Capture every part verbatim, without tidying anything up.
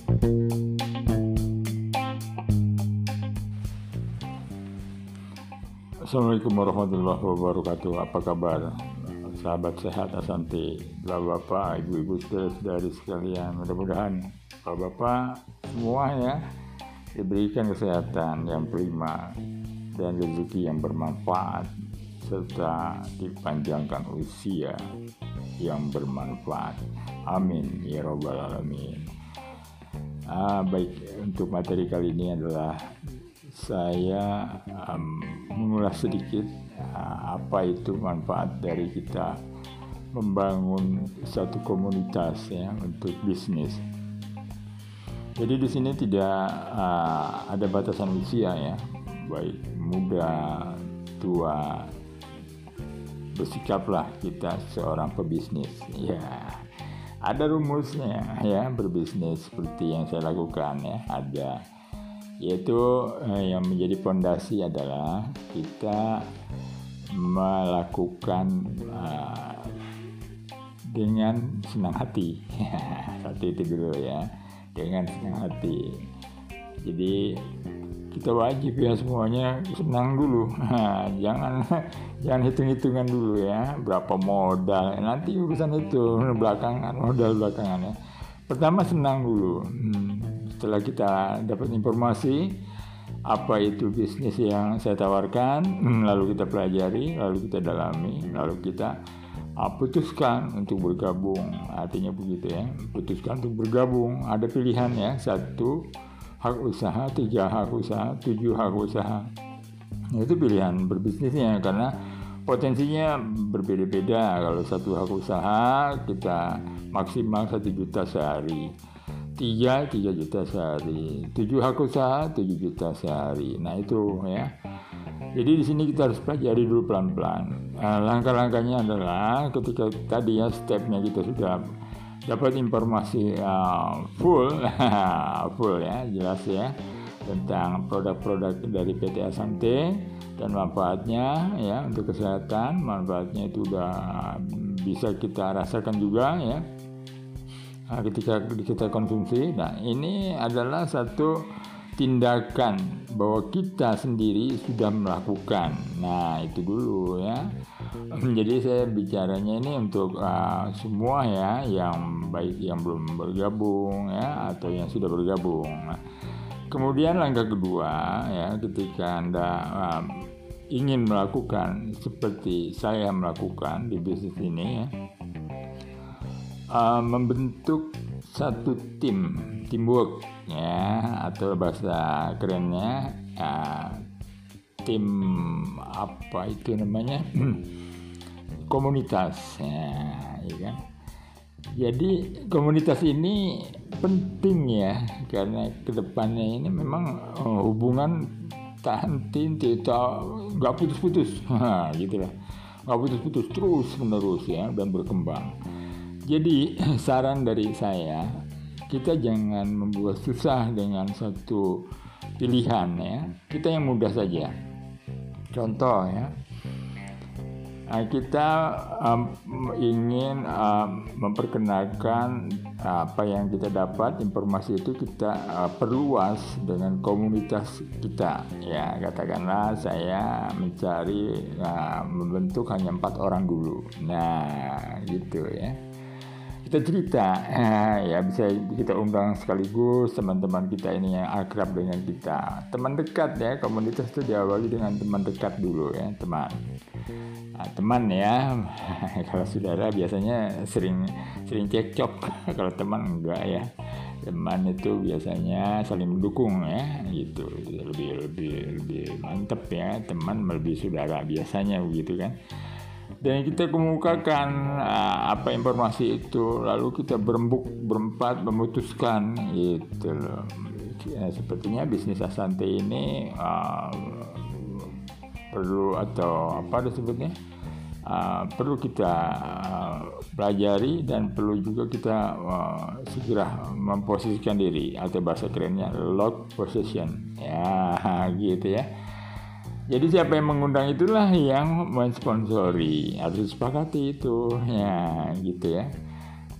Assalamualaikum warahmatullahi wabarakatuh. Apa kabar sahabat sehat Asante, bapak-bapak, ibu-ibu, saudara-saudari sekalian. Mudah-mudahan bapak-bapak semua ya diberikan kesehatan yang prima dan rezeki yang bermanfaat, serta dipanjangkan usia yang bermanfaat. Amin ya rabbal alamin. Ah, baik, untuk materi kali ini adalah saya um, mengulas sedikit uh, apa itu manfaat dari kita membangun satu komunitas ya untuk bisnis. Jadi di sini tidak uh, ada batasan usia ya, baik muda, tua, bersikaplah kita seorang pebisnis ya. Ada rumusnya ya, berbisnis seperti yang saya lakukan ya, ada, yaitu eh, yang menjadi fondasi adalah kita melakukan uh, dengan senang hati. Satu itu dulu ya, dengan senang hati. Jadi kita wajib ya semuanya senang dulu. jangan jangan hitung-hitungan dulu ya, berapa modal. Nanti urusan itu belakangan, modal belakangan ya. Pertama senang dulu. Hmm. Setelah kita dapat informasi apa itu bisnis yang saya tawarkan, lalu kita pelajari, lalu kita dalami, lalu kita uh, putuskan untuk bergabung. Artinya begitu ya, putuskan untuk bergabung. Ada pilihan ya, satu hak usaha, tiga hak usaha, tujuh hak usaha. Itu pilihan berbisnisnya, karena potensinya berbeda-beda. Kalau satu hak usaha kita maksimal satu juta sehari, tiga, tiga juta sehari, tujuh hak usaha, tujuh juta sehari. Nah itu ya. Jadi di sini kita harus pelajari dulu pelan-pelan. Nah, langkah-langkahnya adalah ketika tadi ya stepnya kita sudah dapat informasi uh, full, full ya, jelas ya tentang produk-produk dari P T Asante dan manfaatnya ya untuk kesehatan. Manfaatnya itu udah bisa kita rasakan juga ya ketika kita konsumsi. Nah ini adalah satu tindakan bahwa kita sendiri sudah melakukan. Nah itu dulu ya. Jadi saya bicaranya ini untuk uh, semua ya, yang baik yang belum bergabung ya atau yang sudah bergabung. Nah, kemudian langkah kedua ya, ketika Anda uh, ingin melakukan seperti saya melakukan di bisnis ini ya, Uh, membentuk satu tim, teamwork ya, atau bahasa kerennya uh, tim apa itu namanya komunitas ya, ya kan? Jadi komunitas ini penting ya, karena kedepannya ini memang uh, hubungan tak henti, tidak nggak putus-putus, gitulah, nggak putus-putus terus menerus ya, dan berkembang. Jadi saran dari saya, kita jangan membuat susah dengan satu pilihan ya. Kita yang mudah saja. Contoh ya, kita um, ingin um, memperkenalkan apa yang kita dapat, informasi itu kita uh, perluas dengan komunitas kita. Ya katakanlah saya mencari uh, membentuk hanya empat orang dulu. Nah gitu ya. Kita cerita, eh, ya bisa kita undang sekaligus teman-teman kita ini yang akrab dengan kita, teman dekat ya. Komunitas itu diawali dengan teman dekat dulu ya, teman. Nah, teman ya, kalau saudara biasanya sering sering cekcok, kalau teman enggak ya. Teman itu biasanya saling mendukung ya, gitu. Lebih lebih lebih mantep ya, teman melebihi saudara biasanya begitu kan. Dan kita kemukakan uh, apa informasi itu, lalu kita berembuk berempat memutuskan gitu loh. Ya, sepertinya bisnis Asante ini uh, perlu atau apa disebutnya uh, perlu kita uh, pelajari, dan perlu juga kita uh, segera memposisikan diri, atau bahasa kerennya lock position ya gitu ya. Jadi siapa yang mengundang itulah yang mensponsori, harus disepakati itu ya gitu ya.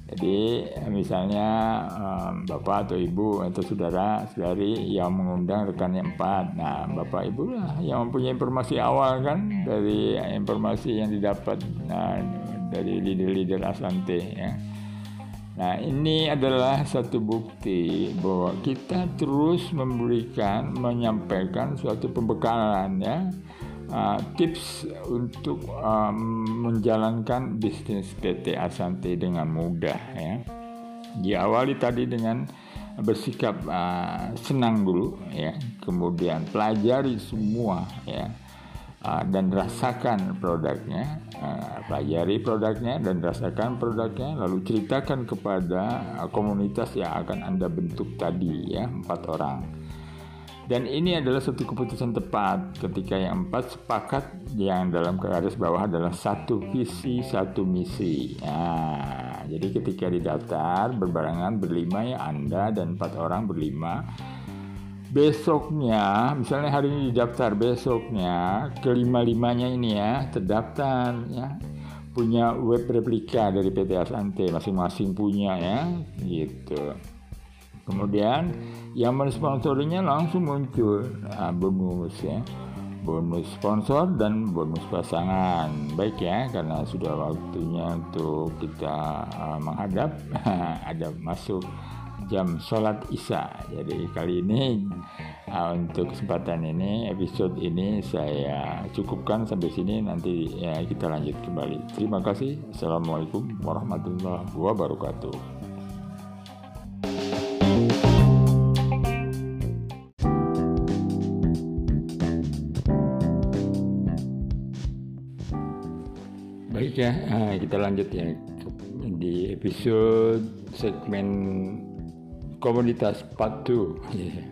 Jadi misalnya um, bapak atau ibu atau saudara saudari yang mengundang rekannya empat. Nah, bapak ibu lah yang mempunyai informasi awal kan dari informasi yang didapat nah, dari leader-leader Asante ya. Nah, ini adalah satu bukti bahwa kita terus memberikan, menyampaikan suatu pembekalan ya. Uh, tips untuk um, menjalankan bisnis P T Asante dengan mudah ya. Diawali tadi dengan bersikap uh, senang dulu ya, kemudian pelajari semua ya, uh, dan rasakan produknya, uh, pelajari produknya dan rasakan produknya, lalu ceritakan kepada uh, komunitas yang akan Anda bentuk tadi ya, empat orang. Dan ini adalah satu keputusan tepat ketika yang empat sepakat yang dalam garis bawah adalah satu visi, satu misi. Nah, jadi ketika didaftar berbarengan berlima ya Anda dan empat orang berlima. Besoknya, misalnya hari ini didaftar, besoknya kelima-limanya ini ya terdaftar ya. Punya web replika dari P T Asante, masing-masing punya ya, gitu. Kemudian yang mensponsorinya langsung muncul nah, bonus ya, bonus sponsor dan bonus pasangan. Baik ya, karena sudah waktunya untuk kita uh, menghadap ada masuk jam sholat isya. Jadi kali ini uh, untuk kesempatan ini, episode ini saya cukupkan sampai sini. Nanti ya, kita lanjut kembali. Terima kasih. Assalamualaikum warahmatullahi wabarakatuh. Baik ya, nah, kita lanjut ya di episode segmen komunitas part dua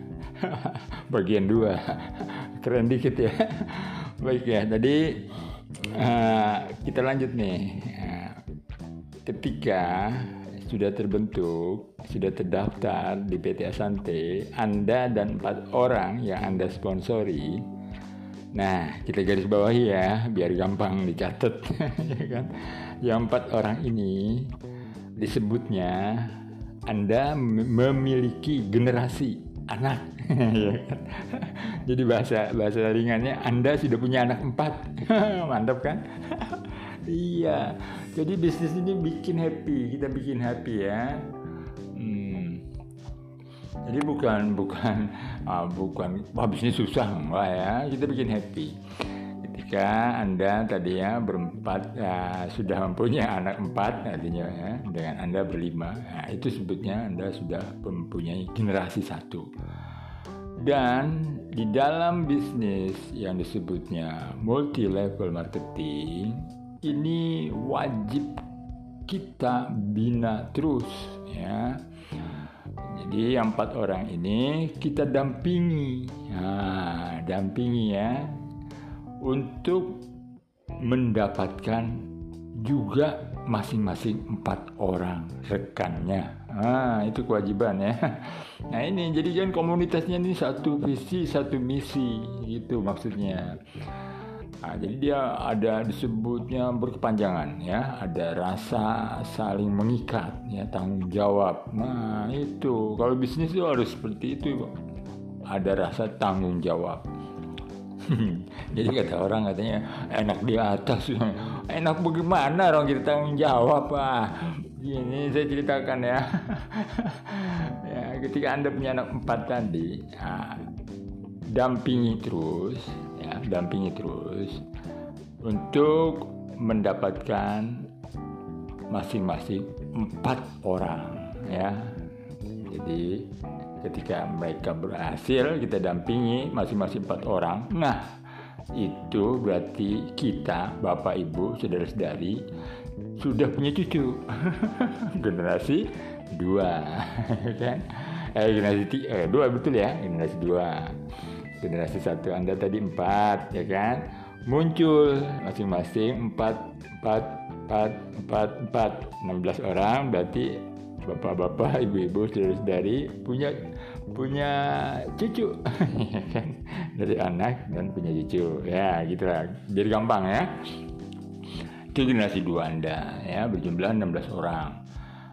bagian dua, keren dikit ya. Baik ya, tadi uh, kita lanjut nih. Uh, ketika sudah terbentuk, sudah terdaftar di P T Asante, Anda dan empat orang yang Anda sponsori. Nah, kita garis bawahi ya, biar gampang dicatat, ya kan? Yang empat orang ini disebutnya Anda memiliki generasi anak, ya kan? Jadi bahasa bahasa ringannya Anda sudah punya anak empat, mantap kan? Iya, jadi bisnis ini bikin happy, kita bikin happy ya. Hmm. Jadi bukan bukan uh, bukan wah bisnis susah enggak ya, kita bikin happy. Ketika Anda tadi ya berempat uh, sudah mempunyai anak empat artinya ya, dengan Anda berlima, nah, itu sebutnya Anda sudah mempunyai generasi satu. Dan di dalam bisnis yang disebutnya multi level marketing ini wajib kita bina terus ya. Jadi yang empat orang ini kita dampingi, nah, dampingi ya, untuk mendapatkan juga masing-masing empat orang rekannya. Nah, itu kewajiban ya. Nah ini jadi kan komunitasnya ini satu visi, satu misi, gitu maksudnya. Nah, jadi dia ada disebutnya berkepanjangan ya, ada rasa saling mengikat ya, tanggung jawab. Nah itu kalau bisnis itu harus seperti itu, ada rasa tanggung jawab. Jadi kata orang katanya enak di atas, enak bagaimana orang kita tanggung jawab ah. Ini saya ceritakan ya. Ya ketika Anda punya anak empat tadi, nah, dampingi terus ya, dampingi terus untuk mendapatkan masing-masing empat orang ya. Jadi ketika mereka berhasil, kita dampingi masing-masing empat orang. Nah itu berarti kita, bapak ibu, saudara-saudari sudah punya cucu. Generasi dua kan? Eh generasi tiga, eh, dua betul ya, generasi dua. Generasi satu Anda tadi empat, ya kan? Muncul masing-masing empat, empat, empat, empat, empat, enam belas orang. Berarti bapak-bapak, ibu-ibu, saudara-saudari punya punya cucu, kan? Dari anak dan punya cucu, ya gitulah. Biar gampang ya. Itu generasi dua Anda, ya berjumlah enam belas orang.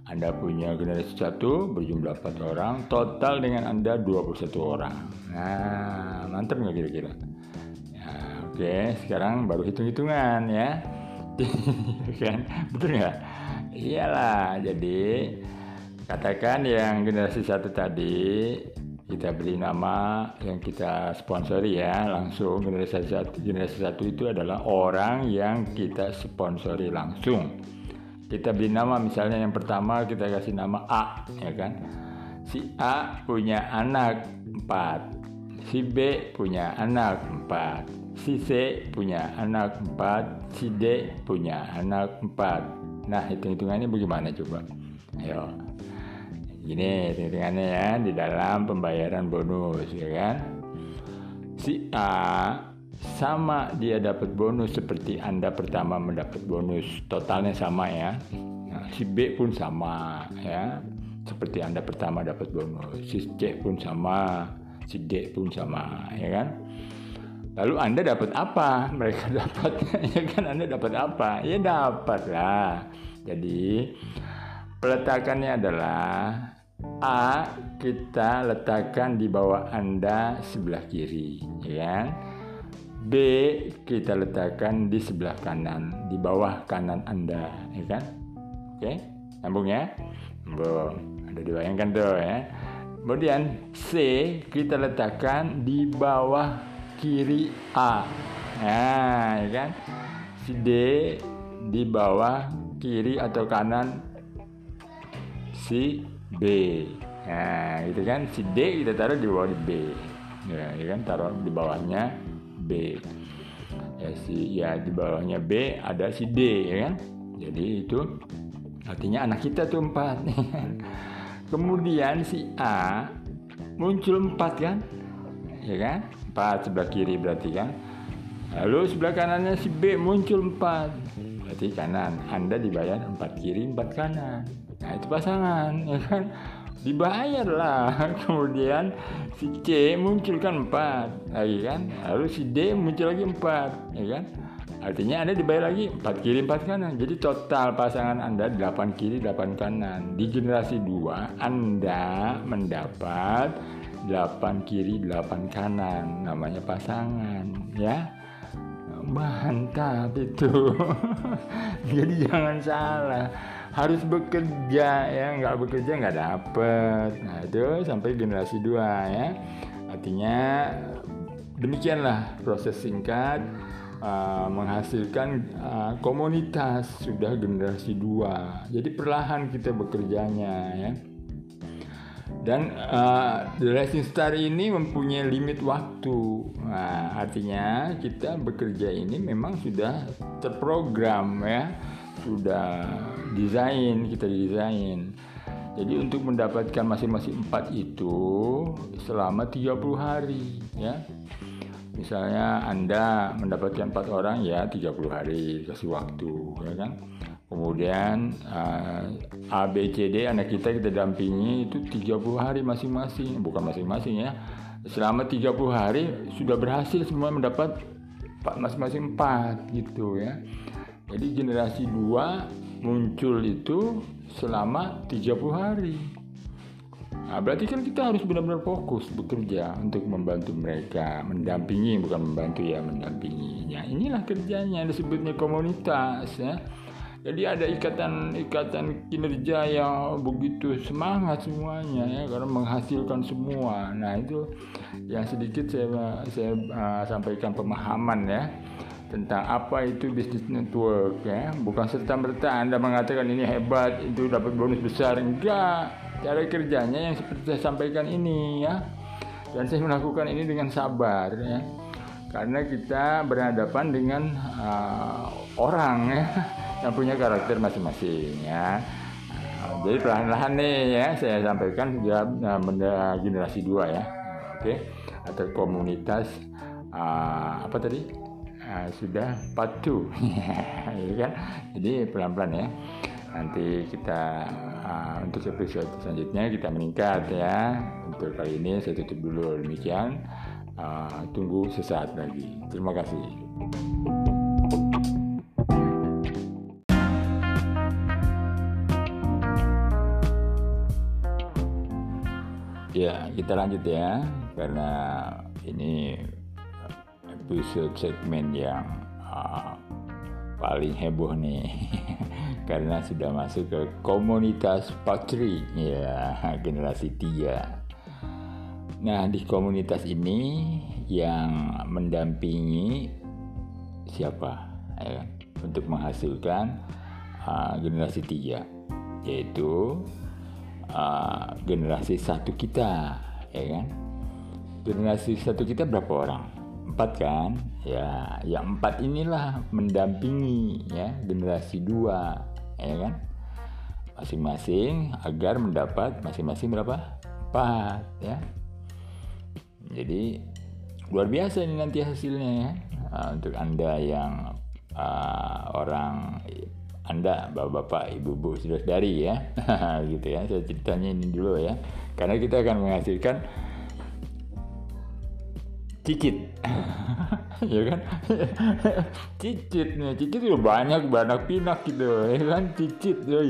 Anda punya generasi satu berjumlah empat orang, total dengan Anda dua puluh satu orang. Nah, mantap nggak kira-kira? Ya, oke, sekarang baru hitung-hitungan ya. Kan? Betul nggak? Iyalah, jadi katakan yang generasi satu tadi kita beri nama yang kita sponsori ya, langsung generasi satu. Generasi satu itu adalah orang yang kita sponsori langsung. Kita beri nama, misalnya yang pertama kita kasih nama A, ya kan? Si A punya anak empat, si B punya anak empat, si C punya anak empat, si D punya anak empat. Nah, hitung-hitungannya bagaimana coba? Ayo. Gini hitung-hitungannya ya, di dalam pembayaran bonus, ya kan? Si A sama dia dapat bonus seperti Anda pertama mendapat bonus, totalnya sama ya. Nah, si B pun sama ya, seperti Anda pertama dapat bonus. Si C pun sama, si D pun sama, ya kan? Lalu Anda dapat apa? Mereka dapat, ya kan? Anda dapat apa? Ya dapat lah. Jadi peletakannya adalah A kita letakkan di bawah Anda sebelah kiri, ya kan? B kita letakkan di sebelah kanan, di bawah kanan Anda, ya kan? Oke, nyambung ya? Nyambung. Ada dibayangkan tuh ya. Kemudian C kita letakkan di bawah kiri A. Nah, ya kan? Si D di bawah kiri atau kanan si B. Nah, gitu kan? Si D kita taruh di bawah di B. Ya, ya kan? Taruh di bawahnya B. Ya, si ya di bawahnya B ada si D, ya kan? Jadi itu artinya anak kita tuh empat. Kemudian si A muncul empat kan? Ya kan? Empat sebelah kiri berarti kan? Lalu sebelah kanannya si B muncul empat. Berarti kanan. Anda dibayar empat kiri, empat kanan. Nah, itu pasangan, ya kan? Dibayar lah. Kemudian si C muncul kan empat lagi kan, lalu si D muncul lagi empat, ya kan? Artinya Anda dibayar lagi empat kiri empat kanan. Jadi total pasangan Anda delapan kiri delapan kanan. Di generasi dua Anda mendapat delapan kiri delapan kanan, namanya pasangan, ya. Mantap itu. Jadi jangan salah, harus bekerja ya, nggak bekerja nggak dapet. Nah itu sampai generasi dua ya. Artinya demikianlah proses singkat uh, menghasilkan uh, komunitas sudah generasi dua. Jadi perlahan kita bekerjanya ya. Dan uh, The Rising Star ini mempunyai limit waktu. Nah, artinya kita bekerja ini memang sudah terprogram ya, sudah desain, kita desain. Jadi untuk mendapatkan masing-masing empat itu selama tiga puluh hari ya. Misalnya Anda mendapatkan empat orang ya tiga puluh hari kasih waktu, ya kan? Kemudian uh, A, B, C, D anak kita kita dampingi itu tiga puluh hari masing-masing, bukan masing-masing ya. Selama tiga puluh hari sudah berhasil semua mendapat masing-masing empat gitu ya. Jadi generasi dua muncul itu selama tiga puluh hari. Nah, berarti kan kita harus benar-benar fokus bekerja untuk membantu mereka, mendampingi, bukan membantu ya, mendampingi. Ya, inilah kerjanya, disebutnya komunitas ya. Jadi ada ikatan-ikatan kinerja yang begitu semangat semuanya ya, karena menghasilkan semua. Nah itu yang sedikit saya saya uh, sampaikan pemahaman ya tentang apa itu business network ya. Bukan serta-merta Anda mengatakan ini hebat, itu dapat bonus besar, enggak. Cara kerjanya yang seperti saya sampaikan ini ya. Dan saya melakukan ini dengan sabar ya. Karena kita berhadapan dengan uh, orang ya yang punya karakter masing-masing ya. Nah, jadi perlahan-lahan nih ya saya sampaikan sudah uh, generasi dua ya. Oke, okay. Atau komunitas uh, apa tadi? Uh, sudah patuh. Ya kan? Jadi pelan-pelan ya. Nanti kita uh, untuk episode selanjutnya kita meningkat ya. Untuk kali ini saya tutup dulu demikian. Uh, tunggu sesaat lagi. Terima kasih. Ya, kita lanjut ya, karena ini episode segmen yang uh, paling heboh nih, karena sudah masuk ke komunitas Patri, ya, generasi tiga. Nah, di komunitas ini yang mendampingi siapa, ya, untuk menghasilkan uh, generasi tiga, yaitu Uh, generasi satu kita, ya kan? Generasi satu kita berapa orang? Empat kan? Ya, yang empat inilah mendampingi ya generasi dua, ya kan? Masing-masing agar mendapat masing-masing berapa? Empat, ya. Jadi luar biasa ini nanti hasilnya ya. Uh, untuk Anda yang uh, orang Anda, bapak-bapak, ibu-ibu, saudara-saudari ya, gitu ya. Saya ceritanya ini dulu ya, karena kita akan menghasilkan cicit, ya kan? Cicit nih, cicit itu banyak banyak pinak gitu, ya kan? Cicit, yoi.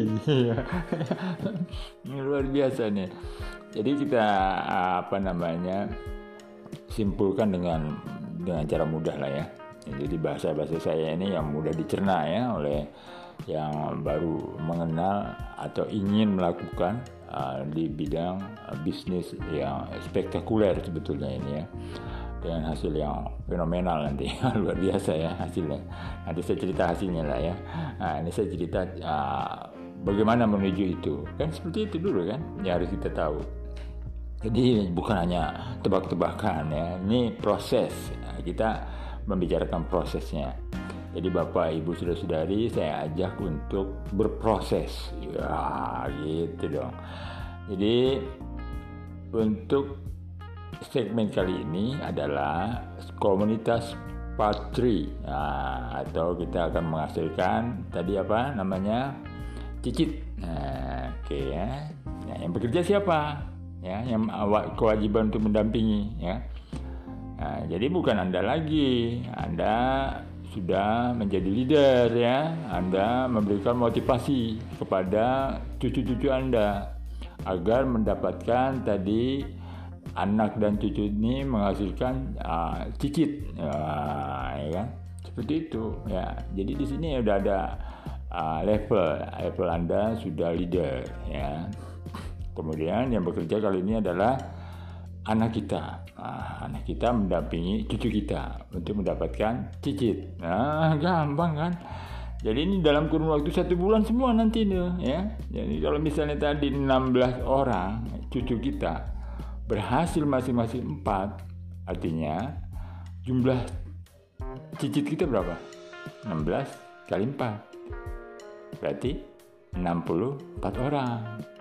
Luar biasa nih. Jadi kita apa namanya simpulkan dengan dengan cara mudah lah ya. Jadi bahasa-bahasa saya ini yang mudah dicerna ya oleh yang baru mengenal atau ingin melakukan uh, di bidang uh, bisnis yang spektakuler sebetulnya ini ya, dengan hasil yang fenomenal nanti. Luar biasa ya hasilnya. Nanti saya cerita hasilnya lah ya. Nah, ini saya cerita uh, bagaimana menuju itu, kan seperti itu dulu kan ya, harus kita tahu. Jadi bukan hanya tebak-tebakan ya, ini proses. Nah, kita membicarakan prosesnya. Jadi Bapak, Ibu, Saudara-saudari, saya ajak untuk berproses. Ya, gitu dong. Jadi untuk segmen kali ini adalah komunitas Patri. Nah, atau kita akan menghasilkan tadi apa namanya? Cicit. Nah, oke okay, ya. Nah, yang bekerja siapa? Ya, yang kewajiban untuk mendampingi ya. Nah, jadi bukan Anda lagi. Anda sudah menjadi leader ya, Anda memberikan motivasi kepada cucu-cucu Anda agar mendapatkan tadi anak dan cucu ini menghasilkan uh, cicit, uh, ya kan? Seperti itu ya. Jadi di sini udah ada uh, level level Anda sudah leader ya. Kemudian yang bekerja kali ini adalah anak kita. Nah, anak kita mendampingi cucu kita untuk mendapatkan cicit. Nah, gampang kan? Jadi ini dalam kurun waktu satu bulan semua nanti nih ya. Jadi kalau misalnya tadi enam belas orang cucu kita berhasil masing-masing empat, artinya jumlah cicit kita berapa? enam belas kali empat. Berarti enam puluh empat orang.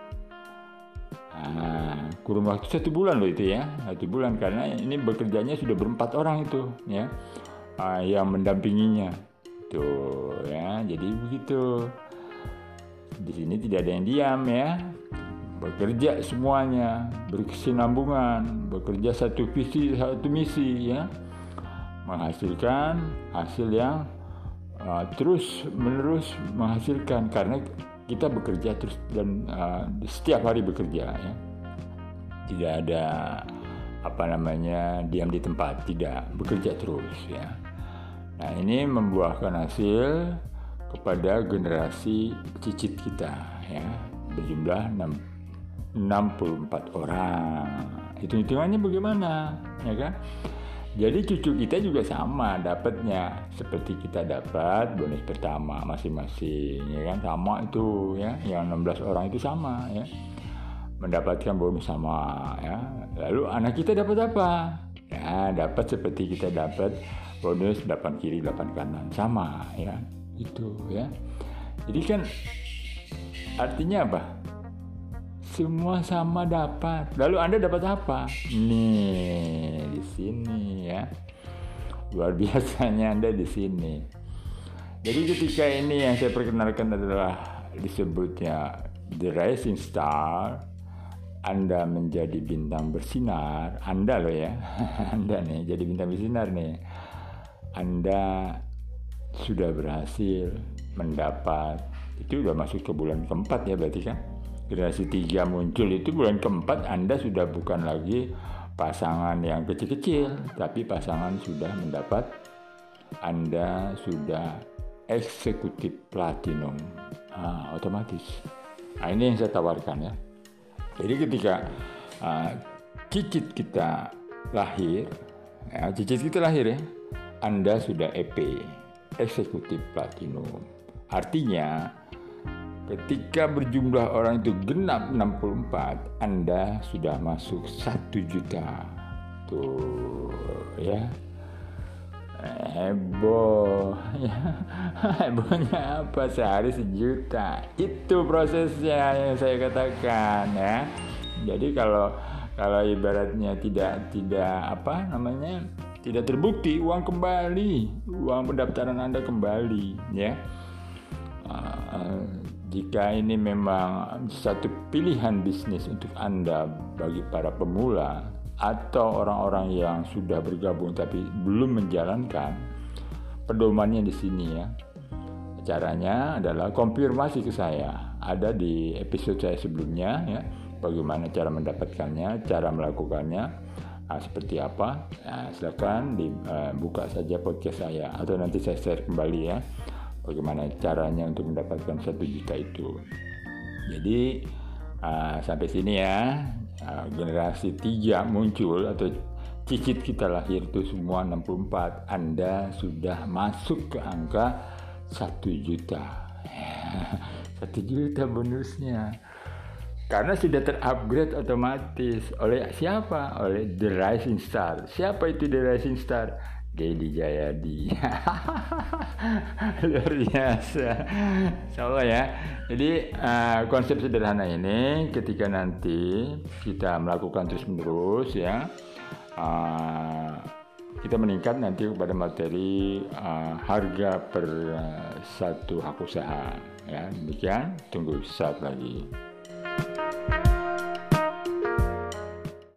Nah, kurun waktu satu bulan loh itu ya, satu bulan, karena ini bekerjanya sudah berempat orang itu ya, uh, yang mendampinginya tuh ya. Jadi begitu, di sini tidak ada yang diam ya, bekerja semuanya berkesinambungan, bekerja satu visi satu misi ya, menghasilkan hasil yang uh, terus menerus menghasilkan, karena kita bekerja terus dan uh, setiap hari bekerja ya. Tidak ada apa namanya diam di tempat, tidak, bekerja terus ya. Nah, ini membuahkan hasil kepada generasi cicit kita ya, berjumlah enam puluh empat orang. Hitung-hitungannya bagaimana ya kan? Jadi cucu kita juga sama dapatnya seperti kita dapat bonus pertama masing-masing ya kan, sama itu ya, yang enam belas orang itu sama ya, mendapatkan bonus sama ya. Lalu anak kita dapat apa? Ya, dapat seperti kita dapat bonus delapan kiri delapan kanan, sama ya, itu ya. Jadi kan artinya apa? Semua sama dapat. Lalu Anda dapat apa? Nih, di sini ya. Luar biasanya Anda di sini. Jadi ketika ini yang saya perkenalkan adalah disebutnya The Rising Star, Anda menjadi bintang bersinar. Anda loh ya. Anda nih jadi bintang bersinar nih. Anda sudah berhasil mendapat, itu udah masuk ke bulan keempat ya berarti kan. generasi tiga muncul itu bulan keempat Anda sudah bukan lagi pasangan yang kecil-kecil, tapi pasangan sudah mendapat, Anda sudah eksekutif platinum, ah, otomatis. Nah, ini yang saya tawarkan ya. Jadi ketika uh, cicit kita lahir, ya, cicit kita lahir ya, Anda sudah E P, eksekutif platinum. Artinya ketika berjumlah orang itu genap enam puluh empat, Anda sudah masuk satu juta. Tuh ya. Heboh. Hebohnya apa? Sehari sejuta. Itu prosesnya yang saya katakan ya. Jadi kalau kalau ibaratnya tidak tidak apa namanya? tidak terbukti, uang kembali, uang pendaftaran Anda kembali ya. Uh, jika ini memang satu pilihan bisnis untuk Anda bagi para pemula atau orang-orang yang sudah bergabung tapi belum menjalankan, pedomannya di sini ya. Caranya adalah konfirmasi ke saya, ada di episode saya sebelumnya ya, bagaimana cara mendapatkannya, cara melakukannya, nah, seperti apa. Nah, silakan dibuka uh, saja podcast saya atau nanti saya share kembali ya, bagaimana caranya untuk mendapatkan satu juta itu. Jadi uh, sampai sini ya. Uh, generasi tiga muncul atau cicit kita lahir itu semua enam puluh empat, Anda sudah masuk ke angka satu juta. satu juta bonusnya. Karena sudah terupgrade otomatis oleh siapa? Oleh The Rising Star. Siapa itu The Rising Star? Deddy Jayadi. Luar biasa. Insyaallah ya. Jadi uh, konsep sederhana ini ketika nanti kita melakukan terus menerus ya, uh, kita meningkat nanti kepada materi uh, harga per uh, satu hak usaha ya. Demikian, tunggu saat lagi.